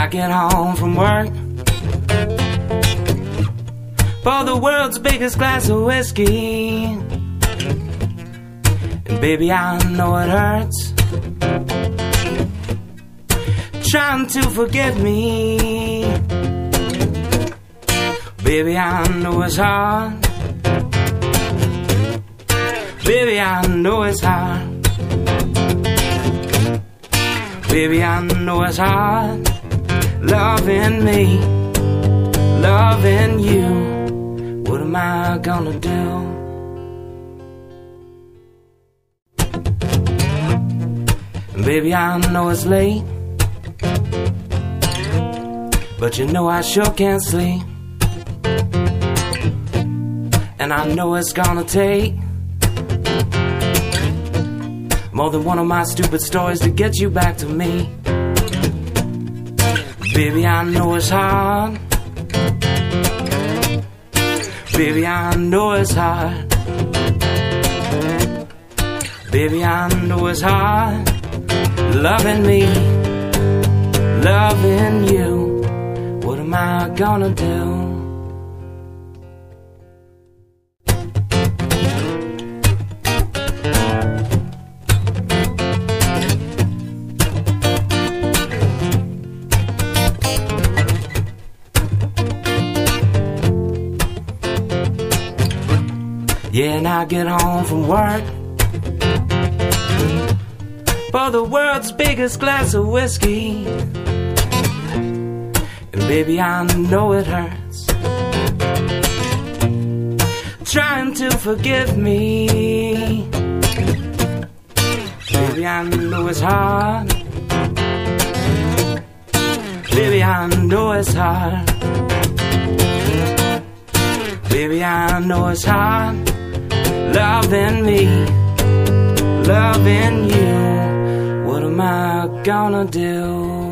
I get home from work, pour the world's biggest glass of whiskey, and baby, I know it hurts, trying to forgive me. Baby, I know it's hard. Baby, I know it's hard. Baby, I know it's hard. Loving me, loving you. What am I gonna do? Baby, I know it's late, but you know I sure can't sleep. And I know it's gonna take more than one of my stupid stories to get you back to me. Baby, I know it's hard. Baby, I know it's hard. Baby, I know it's hard. Loving me, loving you. What am I gonna do? Yeah, and I get home from work, pour the world's biggest glass of whiskey, and baby, I know it hurts, trying to forgive me. Baby, I know it's hard. Baby, I know it's hard. Baby, I know it's hard. Loving me, loving you. What am I gonna do?